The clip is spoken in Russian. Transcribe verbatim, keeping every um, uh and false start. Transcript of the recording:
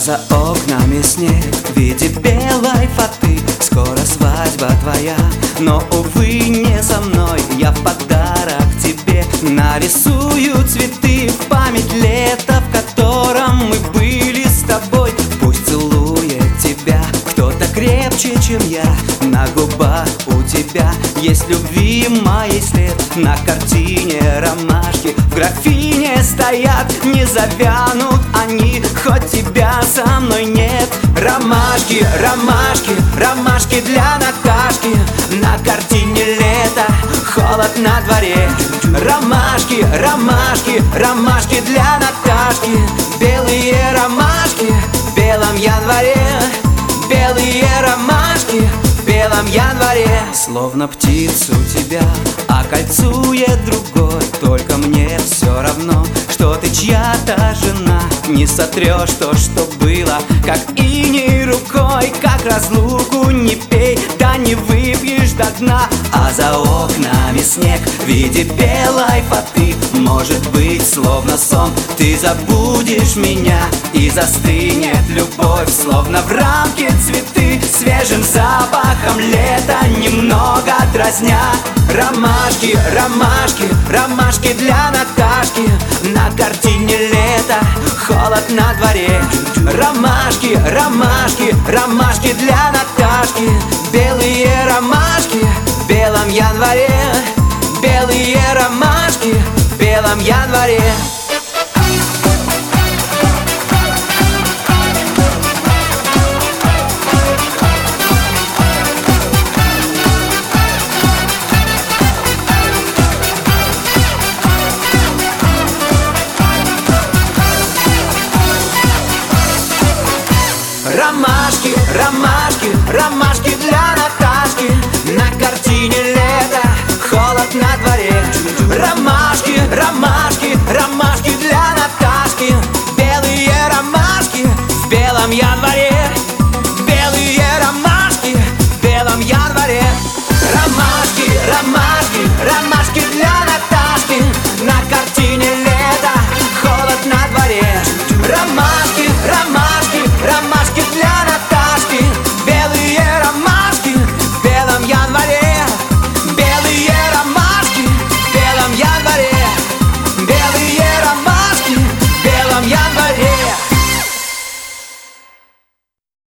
за окнами снег в виде белой фаты. Скоро свадьба твоя, но, увы, не со мной. Я в подарок тебе нарисую цветы в память лета, в котором мы были с тобой. Пусть целует тебя кто-то крепче, чем я. На губах у тебя есть любви моей след. На картине ромашки в графине стоят. Не завянут они, хоть тебя со мной нет. Ромашки, ромашки, ромашки для Наташки. На картине лето, холод на дворе. Ромашки, ромашки, ромашки для Наташки. Белые ромашки в белом январе. Белые ромашки в белом январе. Словно птицу тебя окольцует другой. Только мне все равно, что ты чья-то жена. Не сотрешь то, что было, как иней рукой. Как разлуку не пей, да не выпьешь до дна. А за окнами снег в виде белой фаты. Может быть, словно сон, ты забудешь меня. И застынет любовь, словно в рамке цветы. Свежим запахом лета немного дразня. Ромашки, ромашки, ромашки для Наташки. На картине лето, холод на дворе. Ромашки, ромашки, ромашки для Наташки. Белые ромашки в белом январе. Белые ромашки в белом январе.